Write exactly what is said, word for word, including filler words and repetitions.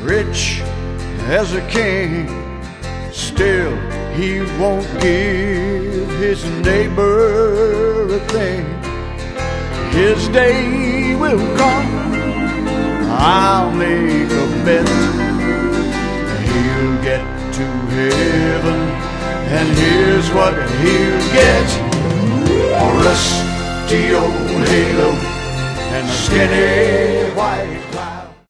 rich as a king, still he won't give his neighbor a thing. His day will come, I'll make a bet. He'll get to heaven, and here's what he'll get: a rusty old halo and a skinny white